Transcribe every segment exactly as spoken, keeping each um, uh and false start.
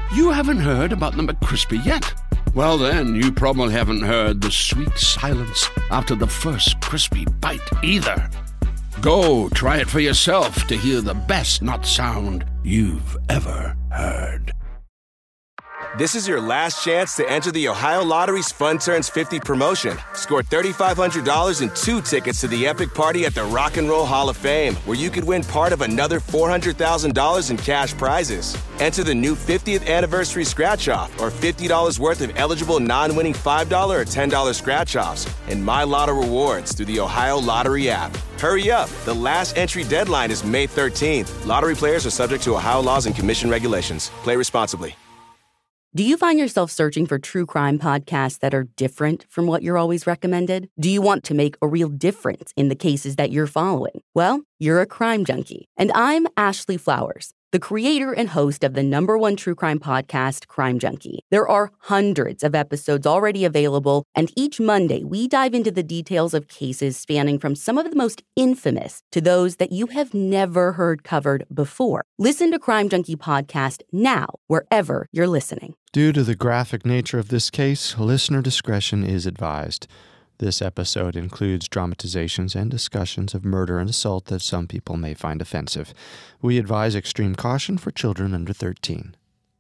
You haven't heard about the McCrispy yet? Well then, you probably haven't heard the sweet silence after the first crispy bite either. Go try it for yourself to hear the best nut sound you've ever heard. This is your last chance to enter the Ohio Lottery's Fun Turns fifty promotion. Score three thousand five hundred dollars and two tickets to the epic party at the Rock and Roll Hall of Fame, where you could win part of another four hundred thousand dollars in cash prizes. Enter the new fiftieth anniversary scratch-off or fifty dollars worth of eligible non-winning five dollars or ten dollars scratch-offs and My Lotto rewards through the Ohio Lottery app. Hurry up. The last entry deadline is May thirteenth. Lottery players are subject to Ohio laws and commission regulations. Play responsibly. Do you find yourself searching for true crime podcasts that are different from what you're always recommended? Do you want to make a real difference in the cases that you're following? Well, you're a crime junkie. And I'm Ashley Flowers, the creator and host of the number one true crime podcast, Crime Junkie. There are hundreds of episodes already available, and each Monday we dive into the details of cases spanning from some of the most infamous to those that you have never heard covered before. Listen to Crime Junkie Podcast now, wherever you're listening. Due to the graphic nature of this case, listener discretion is advised. This episode includes dramatizations and discussions of murder and assault that some people may find offensive. We advise extreme caution for children under thirteen.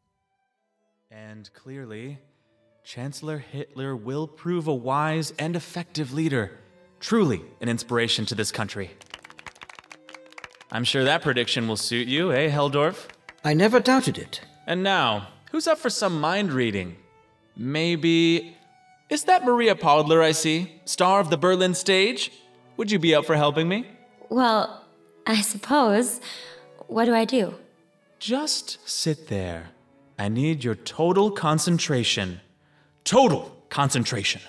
And clearly, Chancellor Hitler will prove a wise and effective leader, truly an inspiration to this country. I'm sure that prediction will suit you, eh, Heldorf? I never doubted it. And now, who's up for some mind reading? Maybe... Is that Maria Podler I see? Star of the Berlin stage? Would you be up for helping me? Well, I suppose. What do I do? Just sit there. I need your total concentration. Total concentration.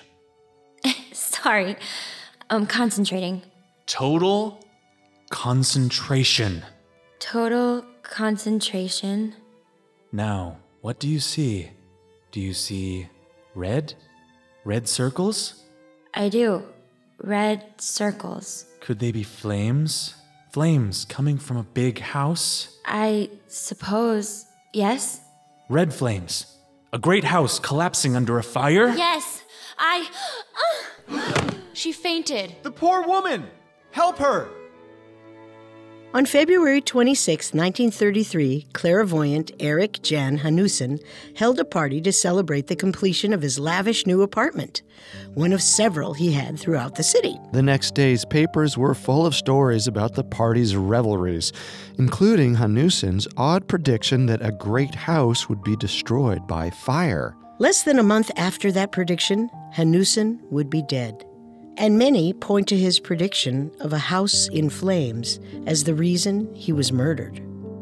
Sorry, I'm concentrating. Total concentration. Total concentration. Now, what do you see? Do you see red? Red circles? I do. Red circles. Could they be flames? Flames coming from a big house? I suppose, yes? Red flames. A great house collapsing under a fire? Yes, I... Uh. She fainted. The poor woman! Help her! On February twenty-sixth, nineteen thirty-three, clairvoyant Eric Jan Hanussen held a party to celebrate the completion of his lavish new apartment, one of several he had throughout the city. The next day's papers were full of stories about the party's revelries, including Hanussen's odd prediction that a great house would be destroyed by fire. Less than a month after that prediction, Hanussen would be dead. And many point to his prediction of a house in flames as the reason he was murdered.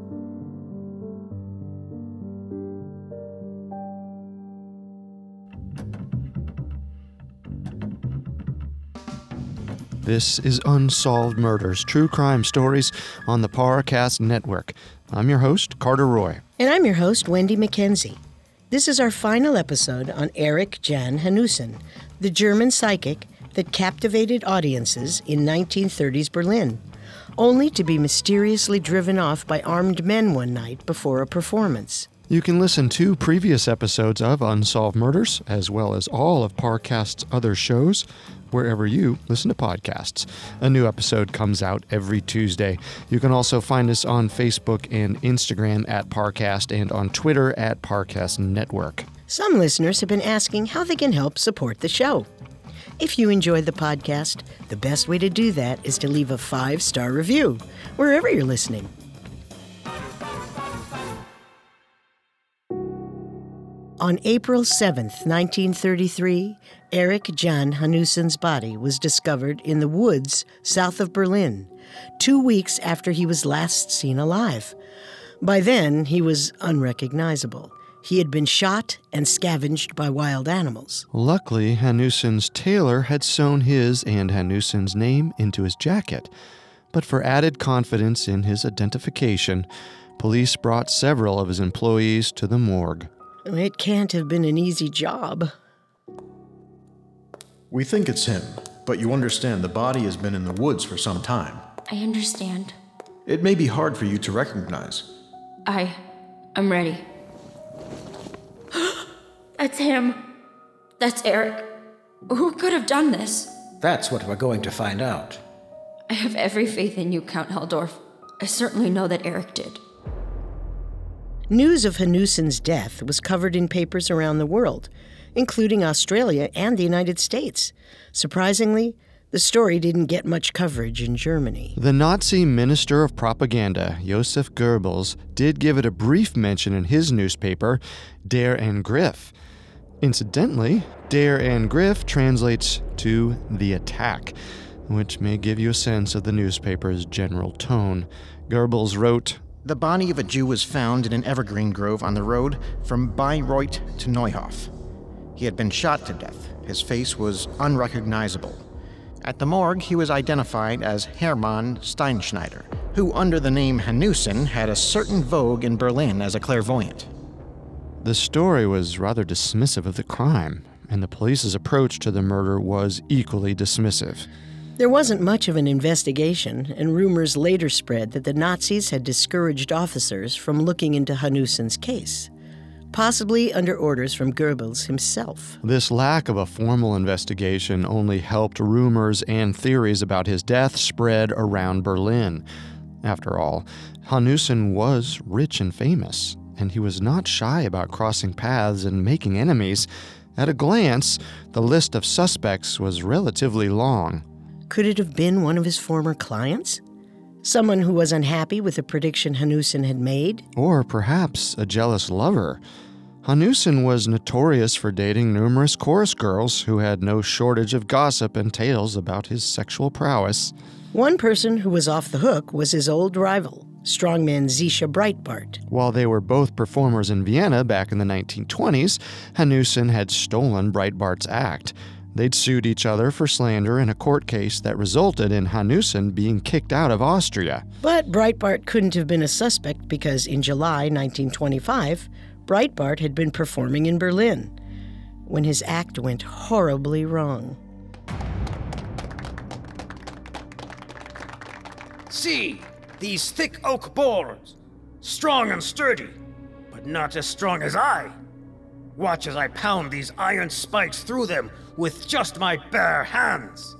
This is Unsolved Murders, true crime stories on the Parcast Network. I'm your host, Carter Roy. And I'm your host, Wendy McKenzie. This is our final episode on Eric Jan Hanussen, the German psychic that captivated audiences in nineteen thirties Berlin, only to be mysteriously driven off by armed men one night before a performance. You can listen to previous episodes of Unsolved Murders, as well as all of Parcast's other shows, wherever you listen to podcasts. A new episode comes out every Tuesday. You can also find us on Facebook and Instagram at Parcast and on Twitter at Parcast Network. Some listeners have been asking how they can help support the show. If you enjoyed the podcast, the best way to do that is to leave a five-star review, wherever you're listening. On April seventh, nineteen thirty-three, Eric Jan Hanussen's body was discovered in the woods south of Berlin, two weeks after he was last seen alive. By then, he was unrecognizable. He had been shot and scavenged by wild animals. Luckily, Hanussen's tailor had sewn his and Hanussen's name into his jacket. But for added confidence in his identification, police brought several of his employees to the morgue. It can't have been an easy job. We think it's him, but you understand the body has been in the woods for some time. I understand. It may be hard for you to recognize. I... I'm ready. That's him. That's Eric. Who could have done this? That's what we're going to find out. I have every faith in you, Count Heldorf. I certainly know that Eric did. News of Hanussen's death was covered in papers around the world, including Australia and the United States. Surprisingly, the story didn't get much coverage in Germany. The Nazi Minister of Propaganda, Josef Goebbels, did give it a brief mention in his newspaper, Der Angriff. Incidentally, Der Angriff translates to the attack, which may give you a sense of the newspaper's general tone. Goebbels wrote, "The body of a Jew was found in an evergreen grove on the road from Bayreuth to Neuhof. He had been shot to death. His face was unrecognizable. At the morgue, he was identified as Hermann Steinschneider, who under the name Hanussen had a certain vogue in Berlin as a clairvoyant." The story was rather dismissive of the crime, and the police's approach to the murder was equally dismissive. There wasn't much of an investigation, and rumors later spread that the Nazis had discouraged officers from looking into Hanussen's case, possibly under orders from Goebbels himself. This lack of a formal investigation only helped rumors and theories about his death spread around Berlin. After all, Hanussen was rich and famous, and he was not shy about crossing paths and making enemies. At a glance, the list of suspects was relatively long. Could it have been one of his former clients? Someone who was unhappy with the prediction Hanussen had made? Or perhaps a jealous lover. Hanussen was notorious for dating numerous chorus girls who had no shortage of gossip and tales about his sexual prowess. One person who was off the hook was his old rival, strongman Zisha Breitbart. While they were both performers in Vienna back in the nineteen twenties, Hanussen had stolen Breitbart's act. They'd sued each other for slander in a court case that resulted in Hanussen being kicked out of Austria. But Breitbart couldn't have been a suspect because in July nineteen twenty-five, Breitbart had been performing in Berlin when his act went horribly wrong. See, these thick oak boards, strong and sturdy, but not as strong as I. Watch as I pound these iron spikes through them with just my bare hands.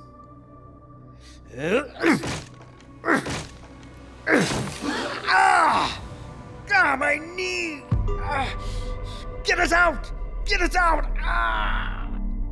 Ah! Ah, my knee! Ah! Get it out! Get it out! Ah!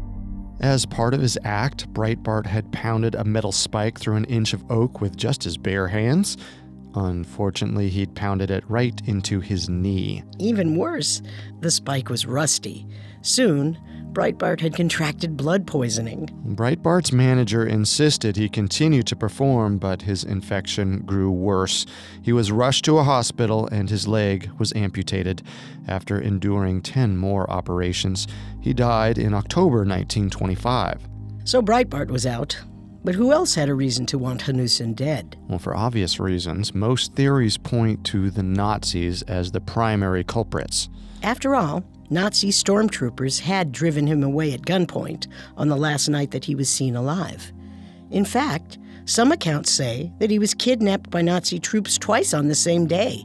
As part of his act, Breitbart had pounded a metal spike through an inch of oak with just his bare hands. Unfortunately, he'd pounded it right into his knee. Even worse, the spike was rusty. Soon, Breitbart had contracted blood poisoning. Breitbart's manager insisted he continue to perform, but his infection grew worse. He was rushed to a hospital and his leg was amputated. After enduring ten more operations, he died in October nineteen twenty-five. So Breitbart was out. But who else had a reason to want Hanussen dead? Well, for obvious reasons, most theories point to the Nazis as the primary culprits. After all, Nazi stormtroopers had driven him away at gunpoint on the last night that he was seen alive. In fact, some accounts say that he was kidnapped by Nazi troops twice on the same day.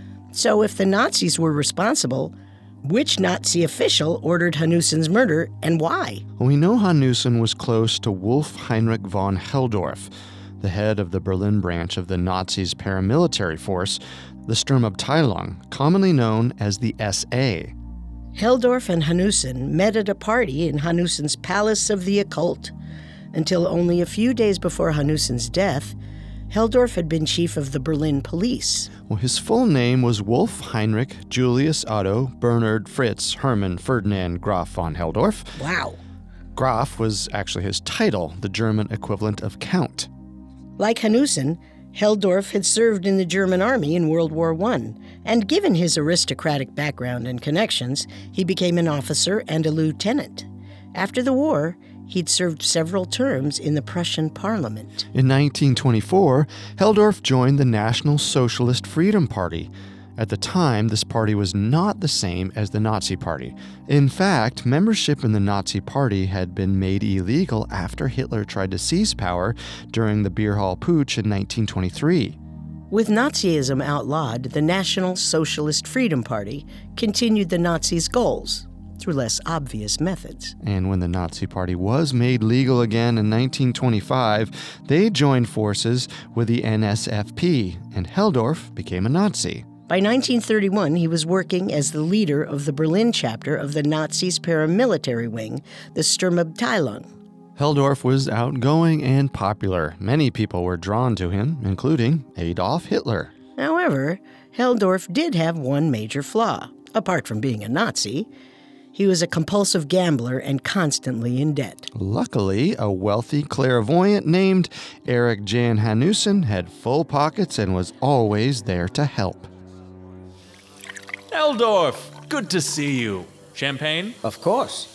So if the Nazis were responsible, which Nazi official ordered Hanussen's murder and why? We know Hanussen was close to Wolf Heinrich von Heldorf, the head of the Berlin branch of the Nazis' paramilitary force, the Sturmabteilung, commonly known as the S A. Heldorf and Hanussen met at a party in Hanussen's Palace of the Occult. Until only a few days before Hanussen's death, Heldorf had been chief of the Berlin police. Well, his full name was Wolf Heinrich Julius Otto Bernhard Fritz Hermann Ferdinand Graf von Heldorf. Wow. Graf was actually his title, the German equivalent of Count. Like Hanussen, Heldorf had served in the German army in World War One, and given his aristocratic background and connections, he became an officer and a lieutenant. After the war, he'd served several terms in the Prussian parliament. In nineteen twenty-four, Heldorf joined the National Socialist Freedom Party. At the time, this party was not the same as the Nazi Party. In fact, membership in the Nazi Party had been made illegal after Hitler tried to seize power during the Beer Hall Putsch in nineteen twenty-three. With Nazism outlawed, the National Socialist Freedom Party continued the Nazis' goals. through less obvious methods. And when the Nazi Party was made legal again in nineteen twenty-five, they joined forces with the N S F P, and Helldorf became a Nazi. By nineteen thirty-one, he was working as the leader of the Berlin chapter of the Nazis' paramilitary wing, the Sturmabteilung. Helldorf was outgoing and popular. Many people were drawn to him, including Adolf Hitler. However, Helldorf did have one major flaw. Apart from being a Nazi, he was a compulsive gambler and constantly in debt. Luckily, a wealthy clairvoyant named Erik Jan Hanussen had full pockets and was always there to help. Helldorf, good to see you. Champagne? Of course.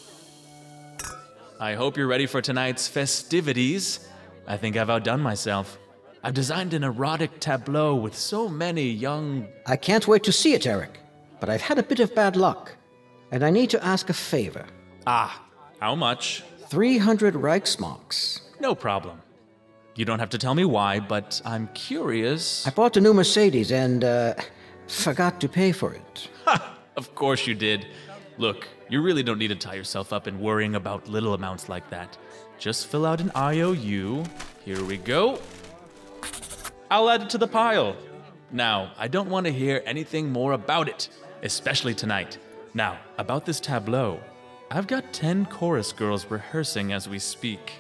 I hope you're ready for tonight's festivities. I think I've outdone myself. I've designed an erotic tableau with so many young... I can't wait to see it, Eric. But I've had a bit of bad luck, and I need to ask a favor. Ah, how much? three hundred Reichsmarks. No problem. You don't have to tell me why, but I'm curious. I bought a new Mercedes and, uh, forgot to pay for it. Ha! Of course you did. Look, you really don't need to tie yourself up in worrying about little amounts like that. Just fill out an I O U. Here we go. I'll add it to the pile. Now, I don't want to hear anything more about it. Especially tonight. Now, about this tableau. I've got ten chorus girls rehearsing as we speak.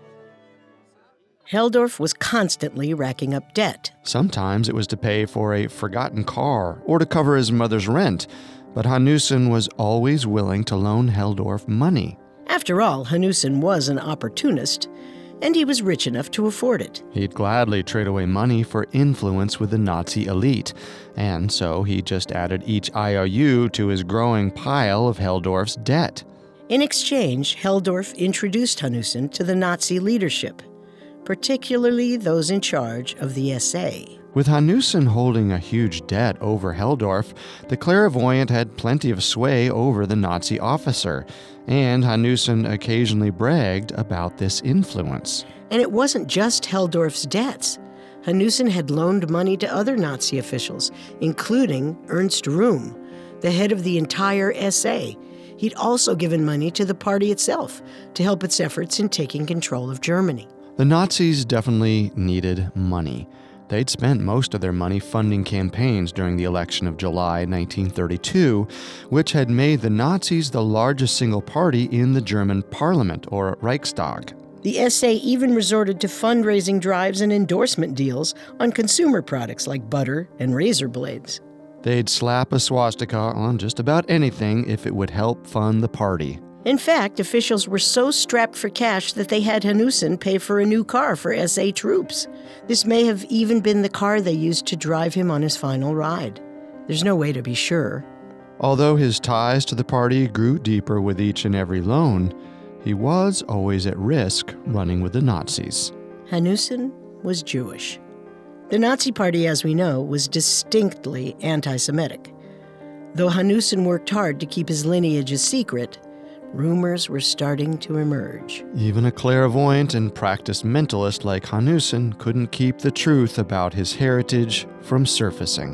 Helldorf was constantly racking up debt. Sometimes it was to pay for a forgotten car or to cover his mother's rent, but Hanussen was always willing to loan Helldorf money. After all, Hanussen was an opportunist, and he was rich enough to afford it. He'd gladly trade away money for influence with the Nazi elite, and so he just added each I O U to his growing pile of Helldorf's debt. In exchange, Helldorf introduced Hanussen to the Nazi leadership, particularly those in charge of the S A. With Hanussen holding a huge debt over Helldorf, the clairvoyant had plenty of sway over the Nazi officer, and Hanussen occasionally bragged about this influence. And it wasn't just Helldorf's debts. Hanussen had loaned money to other Nazi officials, including Ernst Röhm, the head of the entire S A. He'd also given money to the party itself to help its efforts in taking control of Germany. The Nazis definitely needed money. They'd spent most of their money funding campaigns during the election of July nineteen thirty-two, which had made the Nazis the largest single party in the German parliament, or Reichstag. The S A even resorted to fundraising drives and endorsement deals on consumer products like butter and razor blades. They'd slap a swastika on just about anything if it would help fund the party. In fact, officials were so strapped for cash that they had Hanussen pay for a new car for S A troops. This may have even been the car they used to drive him on his final ride. There's no way to be sure. Although his ties to the party grew deeper with each and every loan, he was always at risk running with the Nazis. Hanussen was Jewish. The Nazi Party, as we know, was distinctly anti-Semitic. Though Hanussen worked hard to keep his lineage a secret, rumors were starting to emerge. Even a clairvoyant and practiced mentalist like Hanussen couldn't keep the truth about his heritage from surfacing.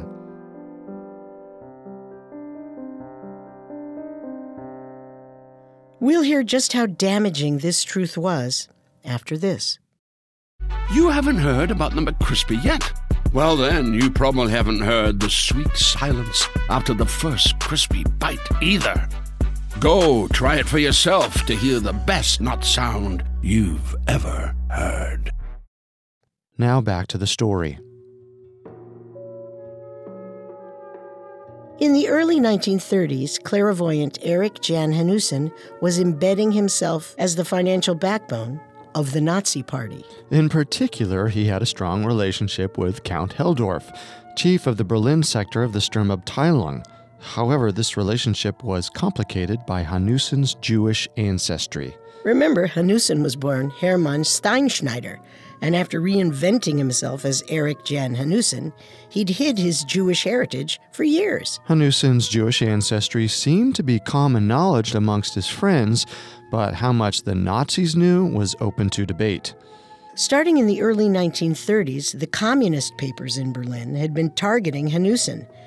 We'll hear just how damaging this truth was after this. You haven't heard about the McCrispy yet? Well then, you probably haven't heard the sweet silence after the first crispy bite either. Go try it for yourself to hear the best nut sound you've ever heard. Now back to the story. In the early nineteen thirties, clairvoyant Erik Jan Hanussen was embedding himself as the financial backbone of the Nazi Party. In particular, he had a strong relationship with Count Helldorf, chief of the Berlin sector of the Sturmabteilung. However, this relationship was complicated by Hanussen's Jewish ancestry. Remember, Hanussen was born Hermann Steinschneider, and after reinventing himself as Erik Jan Hanussen, he'd hid his Jewish heritage for years. Hanussen's Jewish ancestry seemed to be common knowledge amongst his friends, but how much the Nazis knew was open to debate. Starting in the early nineteen thirties, the communist papers in Berlin had been targeting Hanussen.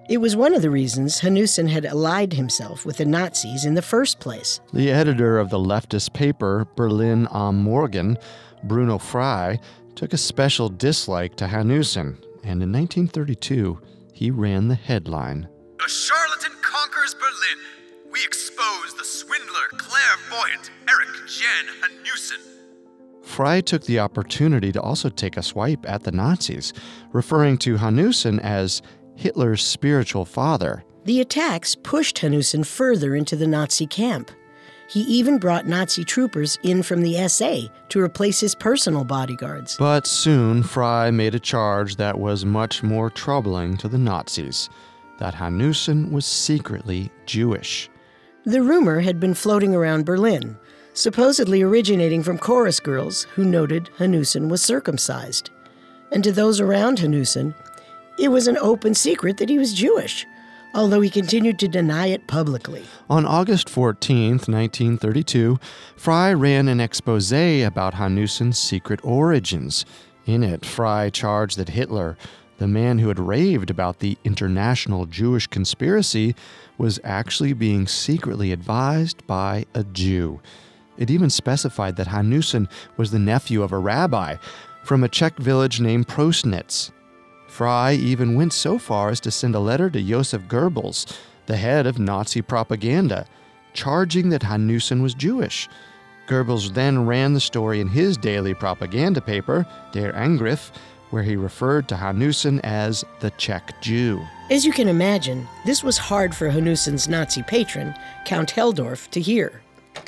It was one of the reasons Hanussen had allied himself with the Nazis in the first place. The editor of the leftist paper Berlin am Morgen, Bruno Frey, took a special dislike to Hanussen, and in nineteen thirty-two, he ran the headline. A charlatan conquers Berlin. We expose the swindler, clairvoyant Erich Jan Hanussen. Frey took the opportunity to also take a swipe at the Nazis, referring to Hanussen as Hitler's spiritual father. The attacks pushed Hanussen further into the Nazi camp. He even brought Nazi troopers in from the S A to replace his personal bodyguards. But soon, Frey made a charge that was much more troubling to the Nazis, that Hanussen was secretly Jewish. The rumor had been floating around Berlin, supposedly originating from chorus girls who noted Hanussen was circumcised. And to those around Hanussen, it was an open secret that he was Jewish, although he continued to deny it publicly. On August fourteenth, nineteen thirty-two, Frey ran an expose about Hanussen's secret origins. In it, Frey charged that Hitler, the man who had raved about the international Jewish conspiracy, was actually being secretly advised by a Jew. It even specified that Hanussen was the nephew of a rabbi from a Czech village named Prosnitz. Frey even went so far as to send a letter to Joseph Goebbels, the head of Nazi propaganda, charging that Hanussen was Jewish. Goebbels then ran the story in his daily propaganda paper, Der Angriff, where he referred to Hanussen as the Czech Jew. As you can imagine, this was hard for Hanussen's Nazi patron, Count Helldorf, to hear.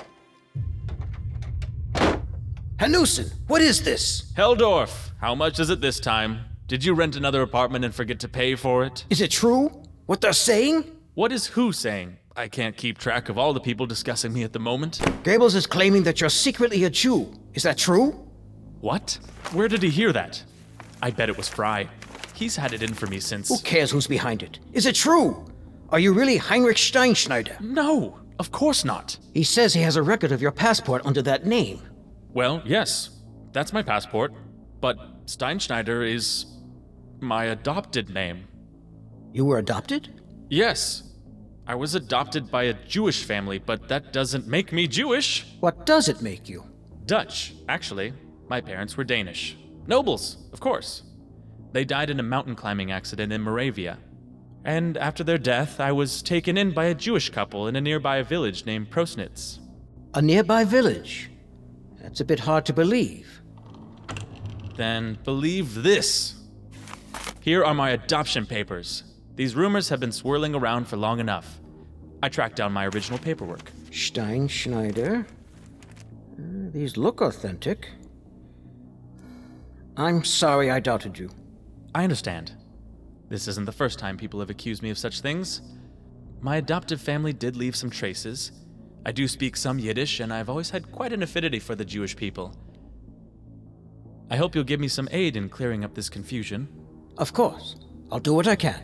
Hanussen, what is this? Helldorf, how much is it this time? Did you rent another apartment and forget to pay for it? Is it true? What they're saying? What is who saying? I can't keep track of all the people discussing me at the moment. Goebbels is claiming that you're secretly a Jew. Is that true? What? Where did he hear that? I bet it was Frey. He's had it in for me since... Who cares who's behind it? Is it true? Are you really Heinrich Steinschneider? No, of course not. He says he has a record of your passport under that name. Well, yes, that's my passport. But Steinschneider is my adopted name. You were adopted? Yes. I was adopted by a Jewish family, but that doesn't make me Jewish. What does it make you? Dutch, actually. My parents were Danish. Nobles, of course. They died in a mountain climbing accident in Moravia. And after their death, I was taken in by a Jewish couple in a nearby village named Prosnitz. A nearby village? That's a bit hard to believe. Then believe this. Here are my adoption papers. These rumors have been swirling around for long enough. I tracked down my original paperwork. Steinschneider? Uh, these look authentic. I'm sorry I doubted you. I understand. This isn't the first time people have accused me of such things. My adoptive family did leave some traces. I do speak some Yiddish, and I've always had quite an affinity for the Jewish people. I hope you'll give me some aid in clearing up this confusion. Of course. I'll do what I can.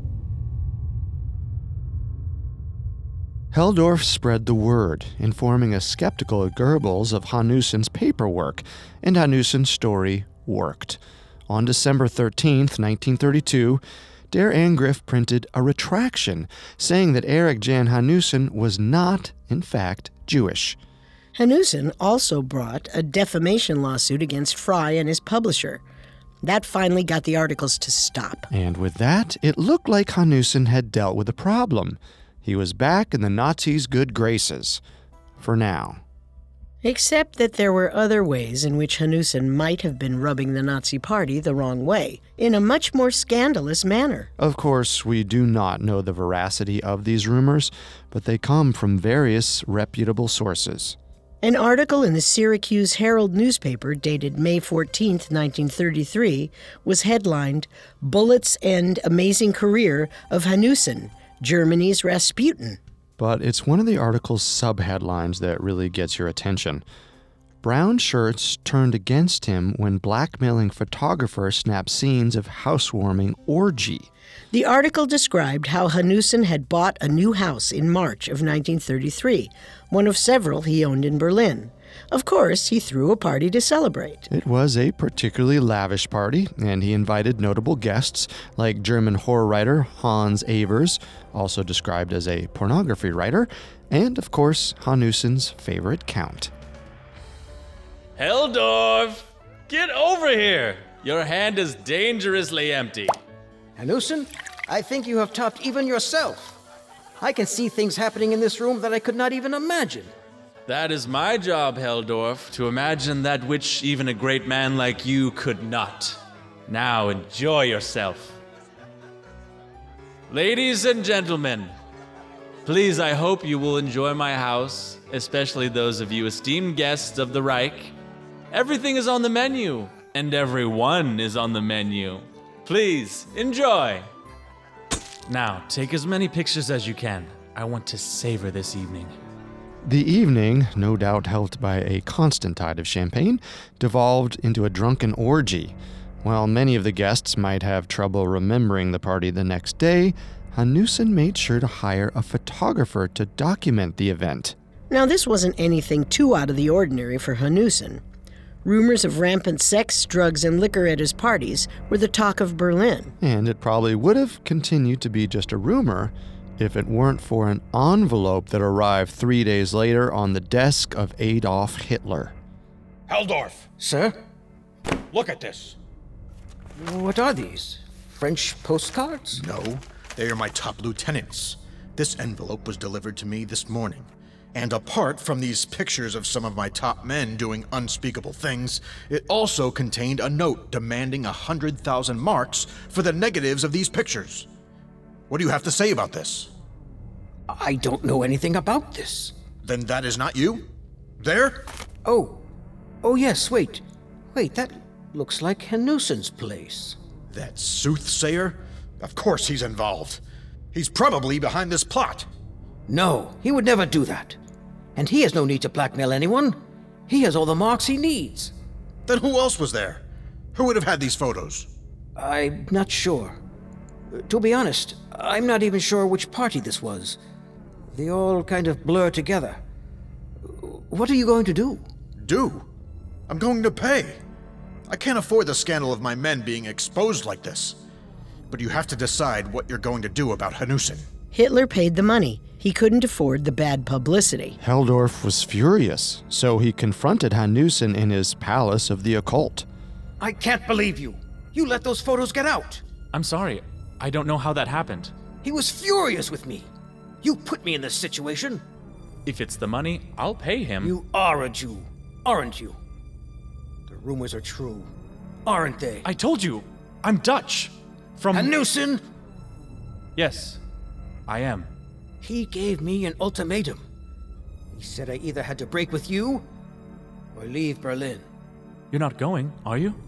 Helldorf spread the word, informing a skeptical Goebbels of Hanussen's paperwork, and Hanussen's story worked. On December thirteenth, nineteen thirty-two, Der Angriff printed a retraction saying that Erich Jan Hanussen was not, in fact, Jewish. Hanussen also brought a defamation lawsuit against Frey and his publisher. That finally got the articles to stop. And with that, it looked like Hanussen had dealt with the problem. He was back in the Nazis' good graces. For now. Except that there were other ways in which Hanussen might have been rubbing the Nazi Party the wrong way, in a much more scandalous manner. Of course, we do not know the veracity of these rumors, but they come from various reputable sources. An article in the Syracuse Herald newspaper dated May fourteenth, nineteen thirty-three, was headlined, "Bullets End Amazing Career of Hanussen, Germany's Rasputin." But it's one of the article's subheadlines that really gets your attention. Brown shirts turned against him when blackmailing photographer snapped scenes of housewarming orgy. The article described how Hanussen had bought a new house in March of nineteen thirty-three, one of several he owned in Berlin. Of course, he threw a party to celebrate. It was a particularly lavish party, and he invited notable guests like German horror writer Hans Evers, also described as a pornography writer, and, of course, Hanussen's favorite count. Heldorf! Get over here! Your hand is dangerously empty. Hanussen, I think you have topped even yourself. I can see things happening in this room that I could not even imagine. That is my job, Heldorf, to imagine that which even a great man like you could not. Now enjoy yourself. Ladies and gentlemen, please, I hope you will enjoy my house, especially those of you esteemed guests of the Reich. Everything is on the menu, and everyone is on the menu. Please, enjoy. Now, take as many pictures as you can. I want to savor this evening. The evening, no doubt helped by a constant tide of champagne, devolved into a drunken orgy. While many of the guests might have trouble remembering the party the next day, Hanussen made sure to hire a photographer to document the event. Now, this wasn't anything too out of the ordinary for Hanussen. Rumors of rampant sex, drugs, and liquor at his parties were the talk of Berlin. And it probably would have continued to be just a rumor if it weren't for an envelope that arrived three days later on the desk of Adolf Hitler. Heldorf! Sir? Look at this. What are these? French postcards? No, they are my top lieutenants. This envelope was delivered to me this morning. And apart from these pictures of some of my top men doing unspeakable things, it also contained a note demanding a hundred thousand marks for the negatives of these pictures. What do you have to say about this? I don't know anything about this. Then that is not you? There? Oh. Oh, yes, wait. Wait, that looks like Hanussen's place. That soothsayer? Of course he's involved. He's probably behind this plot. No, he would never do that. And he has no need to blackmail anyone. He has all the marks he needs. Then who else was there? Who would have had these photos? I'm not sure. To be honest, I'm not even sure which party this was. They all kind of blur together. What are you going to do? Do? I'm going to pay. I can't afford the scandal of my men being exposed like this. But you have to decide what you're going to do about Hanussen. Hitler paid the money. He couldn't afford the bad publicity. Heldorf was furious, so he confronted Hanussen in his palace of the occult. I can't believe you. You let those photos get out. I'm sorry. I don't know how that happened. He was furious with me. You put me in this situation. If it's the money, I'll pay him. You are a Jew, aren't you? The rumors are true, aren't they? I told you, I'm Dutch. From Hanussen? Yes, I am. He gave me an ultimatum. He said I either had to break with you or leave Berlin. You're not going, are you?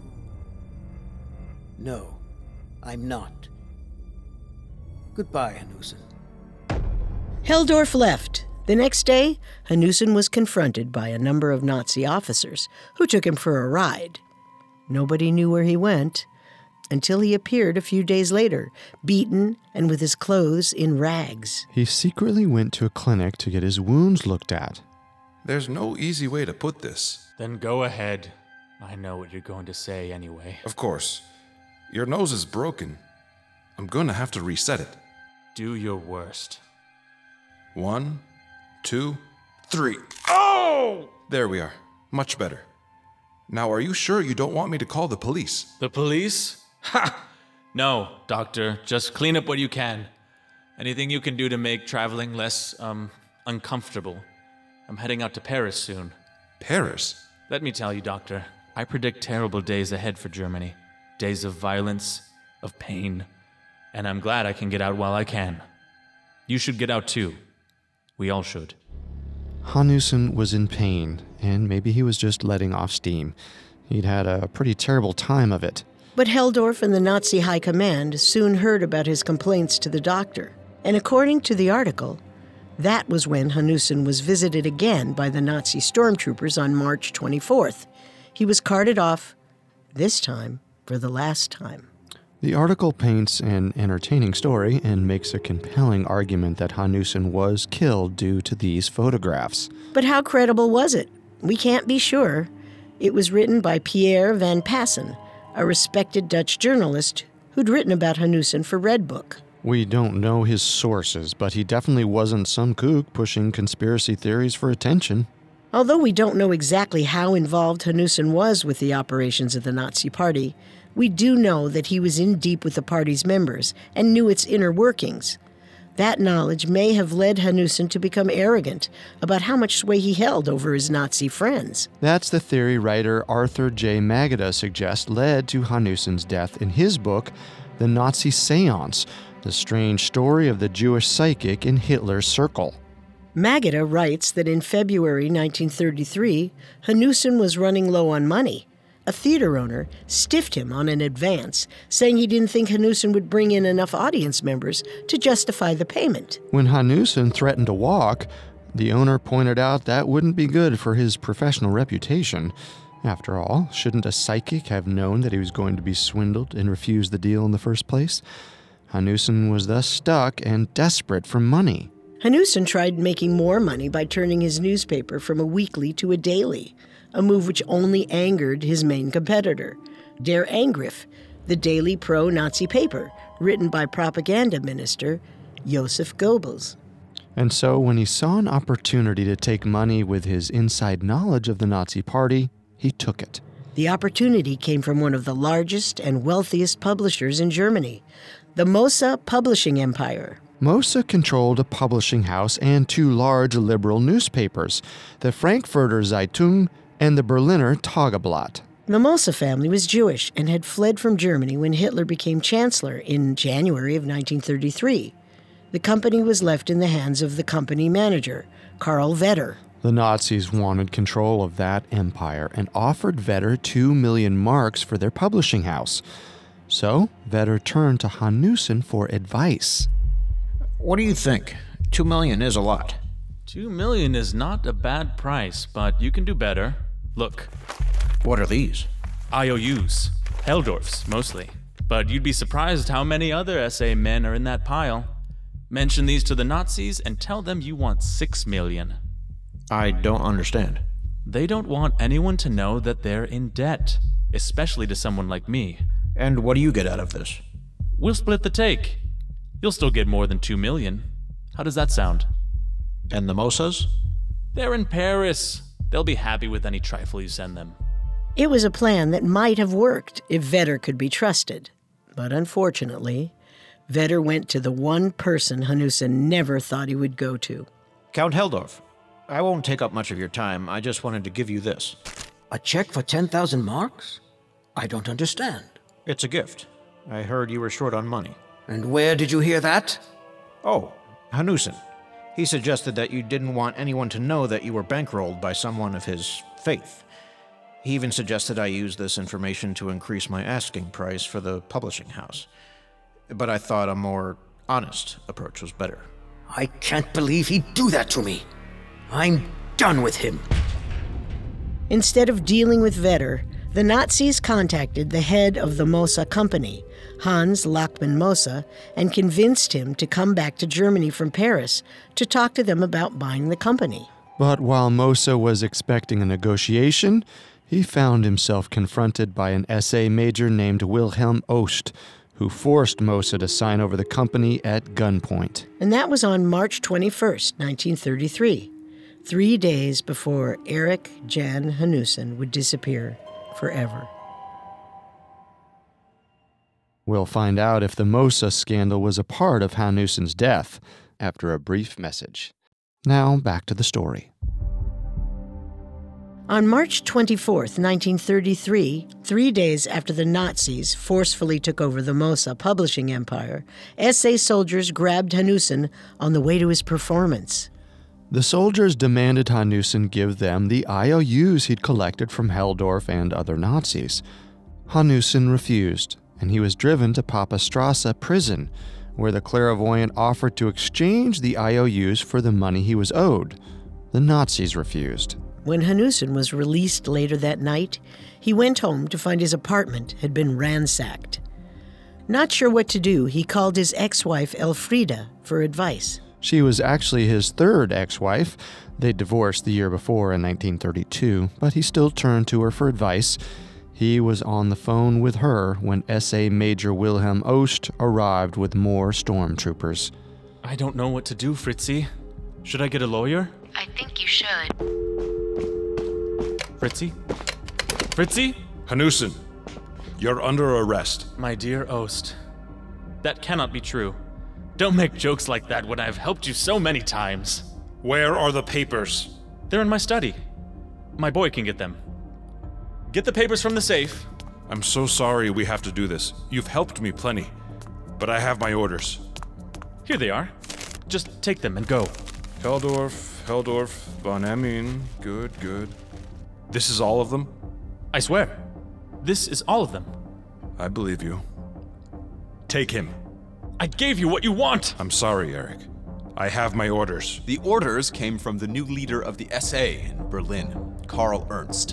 No, I'm not. Goodbye, Hanussen. Heldorf left. The next day, Hanussen was confronted by a number of Nazi officers who took him for a ride. Nobody knew where he went until he appeared a few days later, beaten and with his clothes in rags. He secretly went to a clinic to get his wounds looked at. There's no easy way to put this. Then go ahead. I know what you're going to say anyway. Of course. Your nose is broken. I'm gonna have to reset it. Do your worst. One, two, three. Oh! There we are. Much better. Now, are you sure you don't want me to call the police? The police? Ha! No, doctor. Just clean up what you can. Anything you can do to make traveling less, um, uncomfortable. I'm heading out to Paris soon. Paris? Let me tell you, doctor. I predict terrible days ahead for Germany. Days of violence, of pain. And I'm glad I can get out while I can. You should get out too. We all should. Hanussen was in pain, and maybe he was just letting off steam. He'd had a pretty terrible time of it. But Heldorf and the Nazi High Command soon heard about his complaints to the doctor. And according to the article, that was when Hanussen was visited again by the Nazi stormtroopers on March twenty-fourth. He was carted off, this time for the last time. The article paints an entertaining story and makes a compelling argument that Hanussen was killed due to these photographs. But how credible was it? We can't be sure. It was written by Pierre van Passen, a respected Dutch journalist who'd written about Hanussen for Redbook. We don't know his sources, but he definitely wasn't some kook pushing conspiracy theories for attention. Although we don't know exactly how involved Hanussen was with the operations of the Nazi Party, we do know that he was in deep with the party's members and knew its inner workings. That knowledge may have led Hanussen to become arrogant about how much sway he held over his Nazi friends. That's the theory writer Arthur J. Magida suggests led to Hanussen's death in his book, The Nazi Seance, the strange story of the Jewish psychic in Hitler's circle. Magida writes that in February nineteen thirty-three, Hanussen was running low on money. A theater owner stiffed him on an advance, saying he didn't think Hanussen would bring in enough audience members to justify the payment. When Hanussen threatened to walk, the owner pointed out that wouldn't be good for his professional reputation. After all, shouldn't a psychic have known that he was going to be swindled and refused the deal in the first place? Hanussen was thus stuck and desperate for money. Hanussen tried making more money by turning his newspaper from a weekly to a daily, a move which only angered his main competitor, Der Angriff, the daily pro-Nazi paper, written by propaganda minister Joseph Goebbels. And so when he saw an opportunity to take money with his inside knowledge of the Nazi Party, he took it. The opportunity came from one of the largest and wealthiest publishers in Germany, the Mosa publishing empire. Mosa controlled a publishing house and two large liberal newspapers, the Frankfurter Zeitung and the Berliner Tageblatt. The Mosa family was Jewish and had fled from Germany when Hitler became chancellor in January of nineteen thirty-three. The company was left in the hands of the company manager, Karl Vetter. The Nazis wanted control of that empire and offered Vetter two million marks for their publishing house. So Vetter turned to Hanussen for advice. What do you think? Two million is a lot. Two million is not a bad price, but you can do better. Look. What are these? I O Us. Helldorf's, mostly. But you'd be surprised how many other S A men are in that pile. Mention these to the Nazis and tell them you want six million. I don't understand. They don't want anyone to know that they're in debt, especially to someone like me. And what do you get out of this? We'll split the take. You'll still get more than two million. How does that sound? And the Mosas? They're in Paris. They'll be happy with any trifle you send them. It was a plan that might have worked if Vetter could be trusted. But unfortunately, Vetter went to the one person Hanussen never thought he would go to. Count Helldorf, I won't take up much of your time. I just wanted to give you this. A check for ten thousand marks? I don't understand. It's a gift. I heard you were short on money. And where did you hear that? Oh, Hanussen. He suggested that you didn't want anyone to know that you were bankrolled by someone of his faith. He even suggested I use this information to increase my asking price for the publishing house. But I thought a more honest approach was better. I can't believe he'd do that to me. I'm done with him. Instead of dealing with Vetter, the Nazis contacted the head of the Mosa company, Hans Lachmann Mosa, and convinced him to come back to Germany from Paris to talk to them about buying the company. But while Mosa was expecting a negotiation, he found himself confronted by an S A major named Wilhelm Ost, who forced Mosa to sign over the company at gunpoint. And that was on March twenty-first, nineteen thirty-three, three days before Erich Jan Hanussen would disappear forever. We'll find out if the Mosa scandal was a part of Hanussen's death after a brief message. Now, back to the story. On March twenty-fourth, nineteen thirty-three, three days after the Nazis forcefully took over the Mosa publishing empire, S A soldiers grabbed Hanussen on the way to his performance. The soldiers demanded Hanussen give them the I O Us he'd collected from Helldorf and other Nazis. Hanussen refused, and he was driven to Papastrasse prison, where the clairvoyant offered to exchange the I O Us for the money he was owed. The Nazis refused. When Hanussen was released later that night, he went home to find his apartment had been ransacked. Not sure what to do, he called his ex-wife Elfriede for advice. She was actually his third ex-wife. They divorced the year before in nineteen thirty-two, but he still turned to her for advice. He was on the phone with her when S A Major Wilhelm Ost arrived with more stormtroopers. I don't know what to do, Fritzy. Should I get a lawyer? I think you should. Fritzy? Fritzy? Hanussen, you're under arrest. My dear Ost, that cannot be true. Don't make jokes like that when I've helped you so many times. Where are the papers? They're in my study. My boy can get them. Get the papers from the safe. I'm so sorry we have to do this. You've helped me plenty, but I have my orders. Here they are. Just take them and go. Heldorf, Heldorf, von Emin. Good, good. This is all of them? I swear. This is all of them. I believe you. Take him. I gave you what you want! I'm sorry, Eric. I have my orders. The orders came from the new leader of the S A in Berlin, Karl Ernst.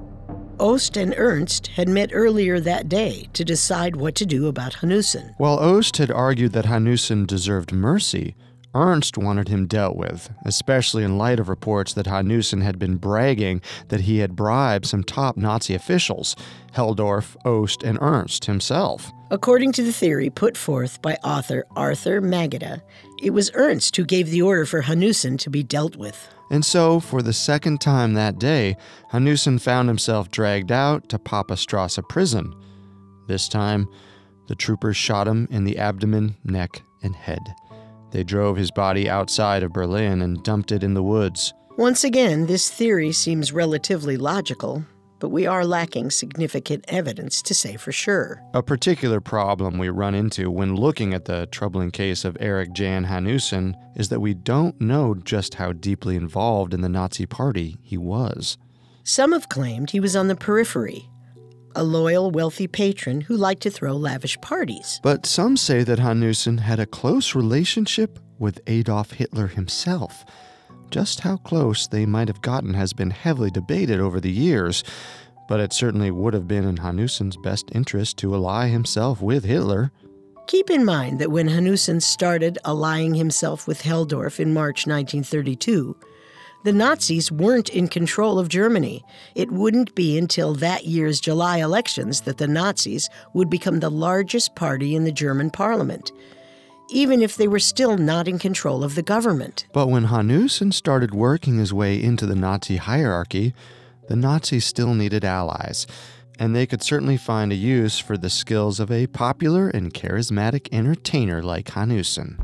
Ost and Ernst had met earlier that day to decide what to do about Hanussen. While Ost had argued that Hanussen deserved mercy, Ernst wanted him dealt with, especially in light of reports that Hanussen had been bragging that he had bribed some top Nazi officials, Heldorf, Ost, and Ernst himself. According to the theory put forth by author Arthur Magida, it was Ernst who gave the order for Hanussen to be dealt with. And so, for the second time that day, Hanussen found himself dragged out to Papastrasse prison. This time, the troopers shot him in the abdomen, neck, and head. They drove his body outside of Berlin and dumped it in the woods. Once again, this theory seems relatively logical, but we are lacking significant evidence to say for sure. A particular problem we run into when looking at the troubling case of Erich Jan Hanussen is that we don't know just how deeply involved in the Nazi Party he was. Some have claimed he was on the periphery, a loyal, wealthy patron who liked to throw lavish parties. But some say that Hanussen had a close relationship with Adolf Hitler himself. Just how close they might have gotten has been heavily debated over the years, but it certainly would have been in Hanussen's best interest to ally himself with Hitler. Keep in mind that when Hanussen started allying himself with Heldorf in March nineteen thirty-two, the Nazis weren't in control of Germany. It wouldn't be until that year's July elections that the Nazis would become the largest party in the German parliament, even if they were still not in control of the government. But when Hanussen started working his way into the Nazi hierarchy, the Nazis still needed allies, and they could certainly find a use for the skills of a popular and charismatic entertainer like Hanussen.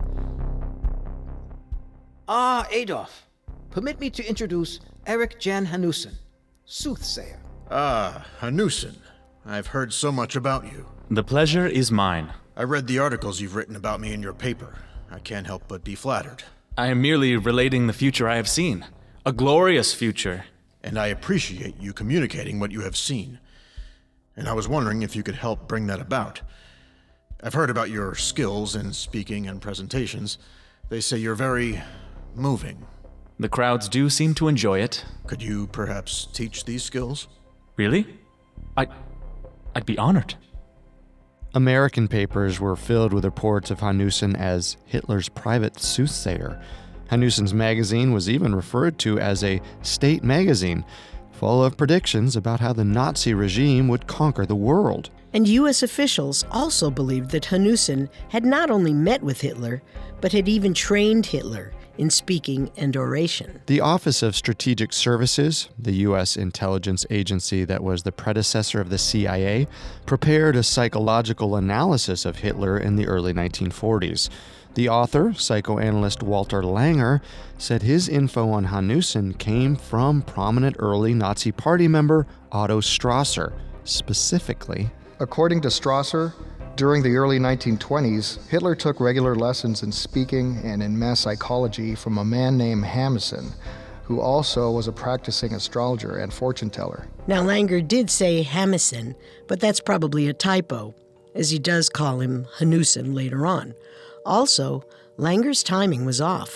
Ah, Adolf. Permit me to introduce Erich Jan Hanussen, soothsayer. Ah, Hanussen. I've heard so much about you. The pleasure is mine. I read the articles you've written about me in your paper. I can't help but be flattered. I am merely relating the future I have seen. A glorious future. And I appreciate you communicating what you have seen. And I was wondering if you could help bring that about. I've heard about your skills in speaking and presentations. They say you're very moving. The crowds do seem to enjoy it. Could you perhaps teach these skills? Really? I... I'd be honored. American papers were filled with reports of Hanussen as Hitler's private soothsayer. Hanussen's magazine was even referred to as a state magazine, full of predictions about how the Nazi regime would conquer the world. And U S officials also believed that Hanussen had not only met with Hitler, but had even trained Hitler in speaking and oration. The Office of Strategic Services, the U S intelligence agency that was the predecessor of the C I A, prepared a psychological analysis of Hitler in the early nineteen forties. The author, psychoanalyst Walter Langer, said his info on Hanussen came from prominent early Nazi Party member Otto Strasser, specifically. According to Strasser, during the early nineteen twenties, Hitler took regular lessons in speaking and in mass psychology from a man named Hanussen, who also was a practicing astrologer and fortune teller. Now, Langer did say Hanussen, but that's probably a typo, as he does call him Hanussen later on. Also, Langer's timing was off.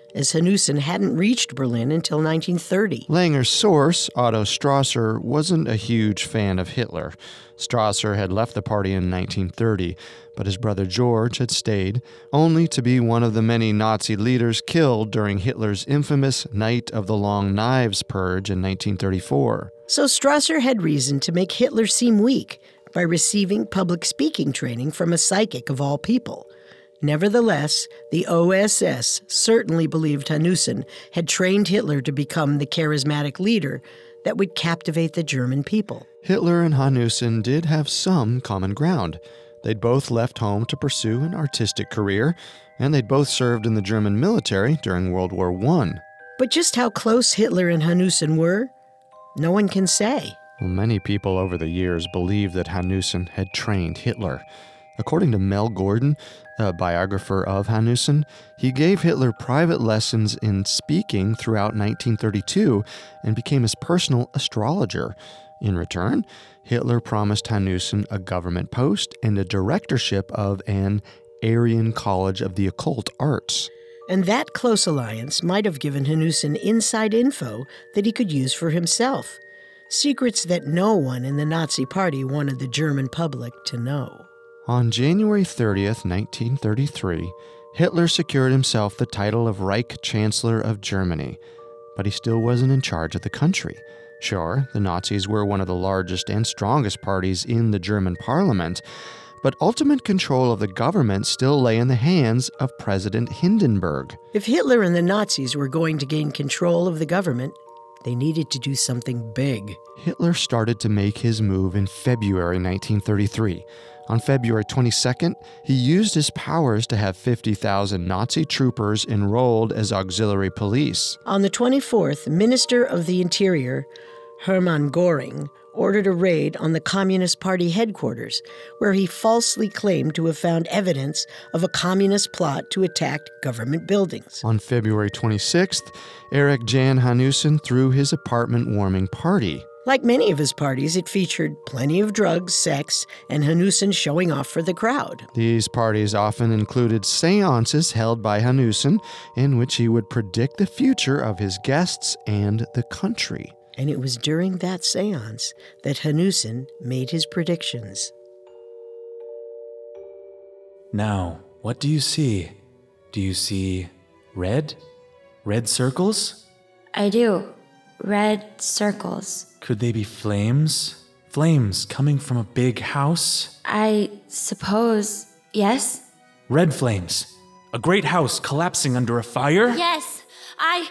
as Hanussen hadn't reached Berlin until nineteen thirty. Langer's source, Otto Strasser, wasn't a huge fan of Hitler. Strasser had left the party in nineteen thirty, but his brother George had stayed, only to be one of the many Nazi leaders killed during Hitler's infamous Night of the Long Knives purge in nineteen thirty-four. So Strasser had reason to make Hitler seem weak by receiving public speaking training from a psychic of all people. Nevertheless, the O S S certainly believed Hanussen had trained Hitler to become the charismatic leader that would captivate the German people. Hitler and Hanussen did have some common ground. They'd both left home to pursue an artistic career, and they'd both served in the German military during World War One. But just how close Hitler and Hanussen were, no one can say. Well, many people over the years believed that Hanussen had trained Hitler. According to Mel Gordon, a biographer of Hanussen, he gave Hitler private lessons in speaking throughout nineteen thirty-two and became his personal astrologer. In return, Hitler promised Hanussen a government post and a directorship of an Aryan College of the Occult Arts. And that close alliance might have given Hanussen inside info that he could use for himself. Secrets that no one in the Nazi Party wanted the German public to know. On January thirtieth, nineteen thirty-three, Hitler secured himself the title of Reich Chancellor of Germany, but he still wasn't in charge of the country. Sure, the Nazis were one of the largest and strongest parties in the German parliament, but ultimate control of the government still lay in the hands of President Hindenburg. If Hitler and the Nazis were going to gain control of the government, they needed to do something big. Hitler started to make his move in February nineteen thirty-three. On February twenty-second, he used his powers to have fifty thousand Nazi troopers enrolled as auxiliary police. On the twenty-fourth, Minister of the Interior, Hermann Göring, ordered a raid on the Communist Party headquarters, where he falsely claimed to have found evidence of a communist plot to attack government buildings. On February twenty-sixth, Erich Jan Hanussen threw his apartment-warming party. Like many of his parties, it featured plenty of drugs, sex, and Hanussen showing off for the crowd. These parties often included seances held by Hanussen, in which he would predict the future of his guests and the country. And it was during that seance that Hanussen made his predictions. Now, what do you see? Do you see red? Red circles? I do. Red circles. Could they be flames? Flames coming from a big house? I suppose, yes. Red flames. A great house collapsing under a fire? Yes, I...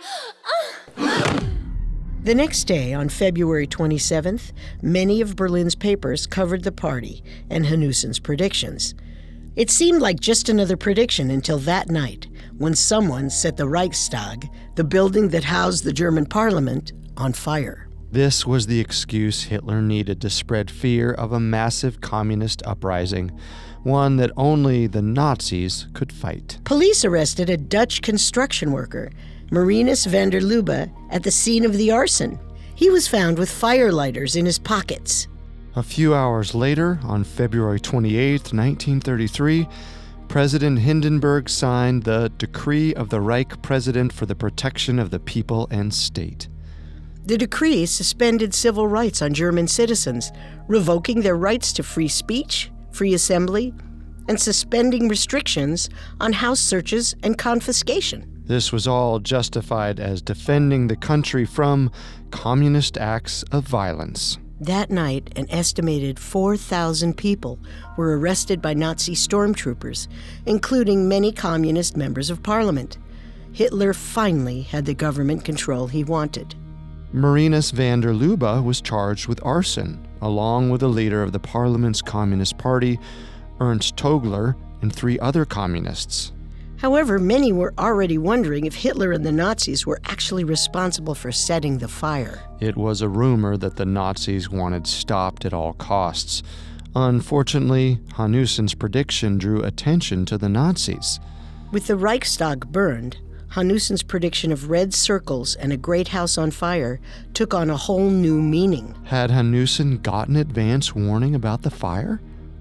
Uh. The next day, on February twenty-seventh, many of Berlin's papers covered the party and Hanussen's predictions. It seemed like just another prediction until that night, when someone set the Reichstag, the building that housed the German parliament, on fire. This was the excuse Hitler needed to spread fear of a massive communist uprising, one that only the Nazis could fight. Police arrested a Dutch construction worker, Marinus van der Lubbe, at the scene of the arson. He was found with firelighters in his pockets. A few hours later, on February twenty-eighth, nineteen thirty-three, President Hindenburg signed the Decree of the Reich President for the Protection of the People and State. The decree suspended civil rights on German citizens, revoking their rights to free speech, free assembly, and suspending restrictions on house searches and confiscation. This was all justified as defending the country from communist acts of violence. That night, an estimated four thousand people were arrested by Nazi stormtroopers, including many communist members of parliament. Hitler finally had the government control he wanted. Marinus van der Lubbe was charged with arson, along with the leader of the parliament's Communist Party, Ernst Togler, and three other communists. However, many were already wondering if Hitler and the Nazis were actually responsible for setting the fire. It was a rumor that the Nazis wanted stopped at all costs. Unfortunately, Hanussen's prediction drew attention to the Nazis. With the Reichstag burned, Hanussen's prediction of red circles and a great house on fire took on a whole new meaning. Had Hanussen gotten advance warning about the fire?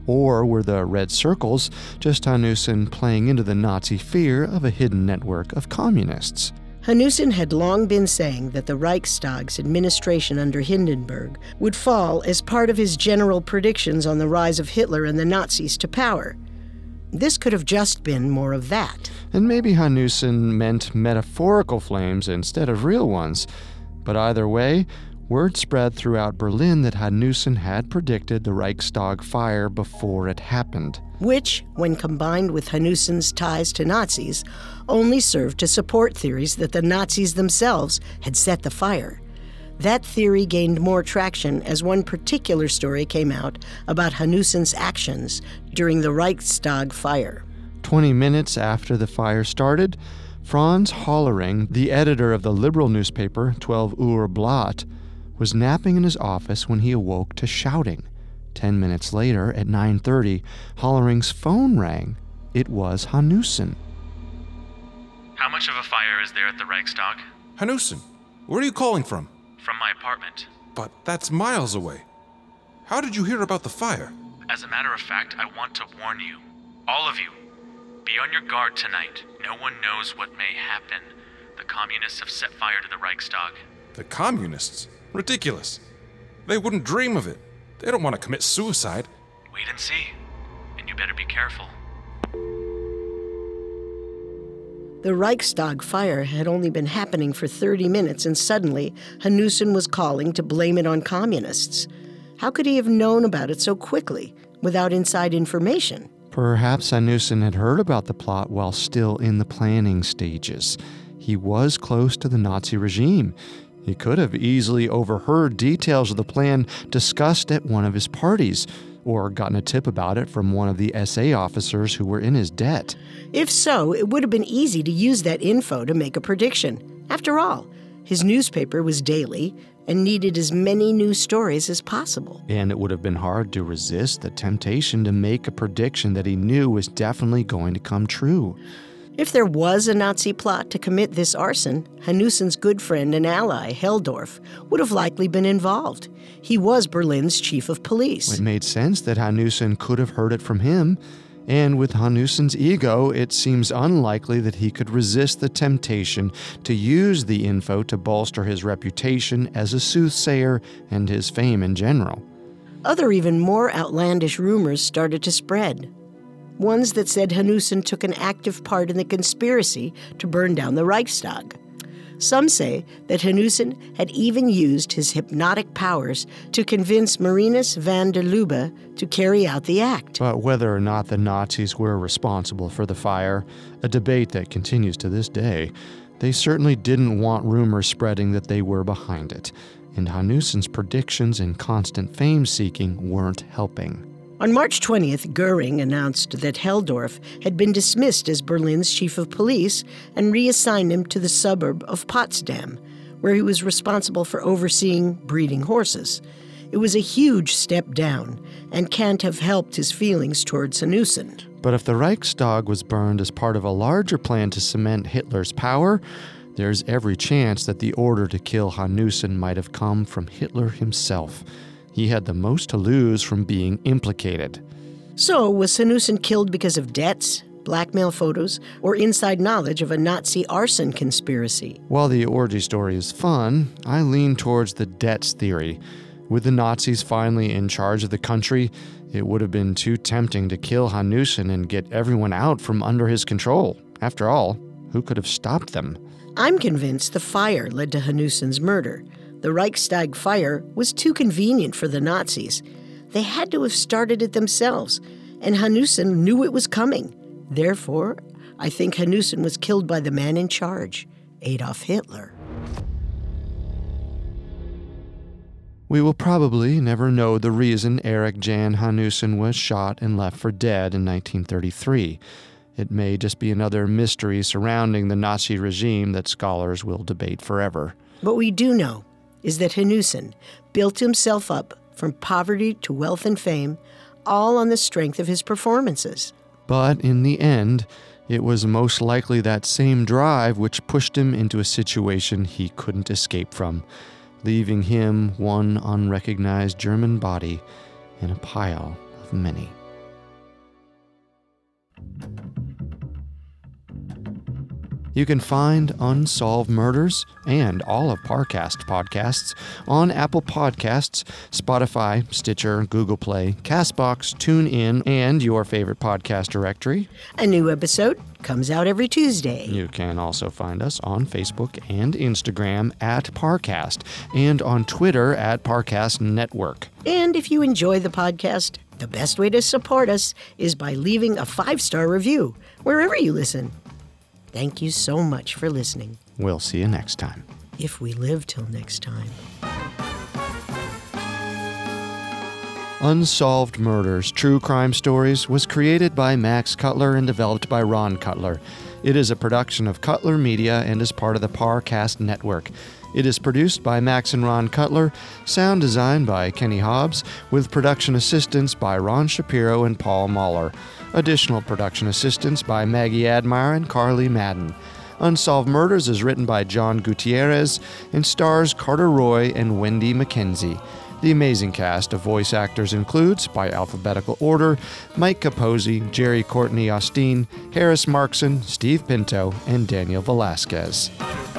Or were the red circles just Hanussen playing into the Nazi fear of a hidden network of communists? Hanussen had long been saying that the Reichstag's administration under Hindenburg would fall as part of his general predictions on the rise of Hitler and the Nazis to power. This could have just been more of that. And maybe Hanussen meant metaphorical flames instead of real ones. But either way, word spread throughout Berlin that Hanussen had predicted the Reichstag fire before it happened. Which, when combined with Hanussen's ties to Nazis, only served to support theories that the Nazis themselves had set the fire. That theory gained more traction as one particular story came out about Hanussen's actions during the Reichstag fire. Twenty minutes after the fire started, Franz Hollering, the editor of the liberal newspaper twelve Uhr Blatt, was napping in his office when he awoke to shouting. Ten minutes later, at nine thirty, Hollering's phone rang. It was Hanussen. How much of a fire is there at the Reichstag? Hanussen, where are you calling from? From my apartment. But that's miles away. How did you hear about the fire? As a matter of fact, I want to warn you. All of you. Be on your guard tonight. No one knows what may happen. The communists have set fire to the Reichstag. The communists? Ridiculous. They wouldn't dream of it. They don't want to commit suicide. Wait and see. And you better be careful. The Reichstag fire had only been happening for thirty minutes, and suddenly Hanussen was calling to blame it on communists. How could he have known about it so quickly, without inside information? Perhaps Hanussen had heard about the plot while still in the planning stages. He was close to the Nazi regime. He could have easily overheard details of the plan discussed at one of his parties, or gotten a tip about it from one of the S A officers who were in his debt. If so, it would have been easy to use that info to make a prediction. After all, his newspaper was daily and needed as many news stories as possible. And it would have been hard to resist the temptation to make a prediction that he knew was definitely going to come true. If there was a Nazi plot to commit this arson, Hanussen's good friend and ally, Helldorf, would have likely been involved. He was Berlin's chief of police. It made sense that Hanussen could have heard it from him, and with Hanussen's ego, it seems unlikely that he could resist the temptation to use the info to bolster his reputation as a soothsayer and his fame in general. Other, even more outlandish rumors started to spread. Ones that said Hanussen took an active part in the conspiracy to burn down the Reichstag. Some say that Hanussen had even used his hypnotic powers to convince Marinus van der Lubbe to carry out the act. But whether or not the Nazis were responsible for the fire, a debate that continues to this day, they certainly didn't want rumors spreading that they were behind it, and Hanussen's predictions and constant fame-seeking weren't helping. On March twentieth, Goering announced that Helldorf had been dismissed as Berlin's chief of police and reassigned him to the suburb of Potsdam, where he was responsible for overseeing breeding horses. It was a huge step down, and can't have helped his feelings towards Hanussen. But if the Reichstag was burned as part of a larger plan to cement Hitler's power, there's every chance that the order to kill Hanussen might have come from Hitler himself. He had the most to lose from being implicated. So, was Hanussen killed because of debts, blackmail photos, or inside knowledge of a Nazi arson conspiracy? While the orgy story is fun, I lean towards the debts theory. With the Nazis finally in charge of the country, it would have been too tempting to kill Hanussen and get everyone out from under his control. After all, who could have stopped them? I'm convinced the fire led to Hanussen's murder. The Reichstag fire was too convenient for the Nazis. They had to have started it themselves, and Hanussen knew it was coming. Therefore, I think Hanussen was killed by the man in charge, Adolf Hitler. We will probably never know the reason Erich Jan Hanussen was shot and left for dead in nineteen thirty-three. It may just be another mystery surrounding the Nazi regime that scholars will debate forever. What we do know is that Hanussen built himself up from poverty to wealth and fame, all on the strength of his performances. But in the end, it was most likely that same drive which pushed him into a situation he couldn't escape from, leaving him one unrecognized German body in a pile of many. You can find Unsolved Murders and all of Parcast podcasts on Apple Podcasts, Spotify, Stitcher, Google Play, CastBox, TuneIn, and your favorite podcast directory. A new episode comes out every Tuesday. You can also find us on Facebook and Instagram at Parcast and on Twitter at Parcast Network. And if you enjoy the podcast, the best way to support us is by leaving a five-star review wherever you listen. Thank you so much for listening. We'll see you next time. If we live till next time. Unsolved Murders, True Crime Stories was created by Max Cutler and developed by Ron Cutler. It is a production of Cutler Media and is part of the Parcast Network. It is produced by Max and Ron Cutler, sound design by Kenny Hobbs, with production assistance by Ron Shapiro and Paul Mahler. Additional production assistance by Maggie Admire and Carly Madden. Unsolved Murders is written by John Gutierrez and stars Carter Roy and Wendy McKenzie. The amazing cast of voice actors includes, by alphabetical order, Mike Capozzi, Jerry Courtney Austin, Harris Markson, Steve Pinto, and Daniel Velasquez.